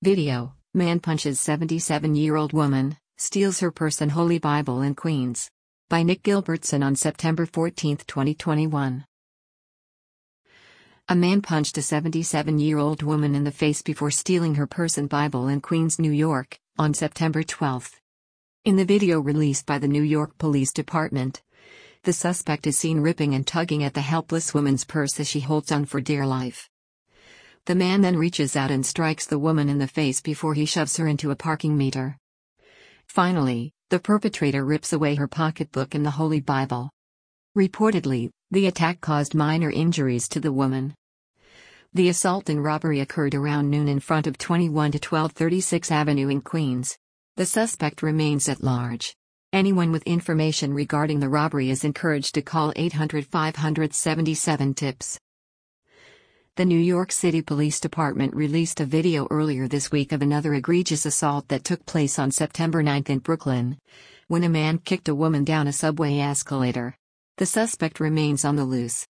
Video: Man punches 77-year-old woman, steals her purse and Holy Bible in Queens. By Nick Gilbertson on September 14, 2021. A man punched a 77-year-old woman in the face before stealing her purse and Bible in Queens, New York, on September 12. In the video released by the New York Police Department, the suspect is seen ripping and tugging at the helpless woman's purse as she holds on for dear life. The man then reaches out and strikes the woman in the face before he shoves her into a parking meter. Finally, the perpetrator rips away her pocketbook and the Holy Bible. Reportedly, the attack caused minor injuries to the woman. The assault and robbery occurred around noon in front of 21 to 1236 Avenue in Queens. The suspect remains at large. Anyone with information regarding the robbery is encouraged to call 800-577-TIPS. The New York City Police Department released a video earlier this week of another egregious assault that took place on September 9 in Brooklyn, when a man kicked a woman down a subway escalator. The suspect remains on the loose.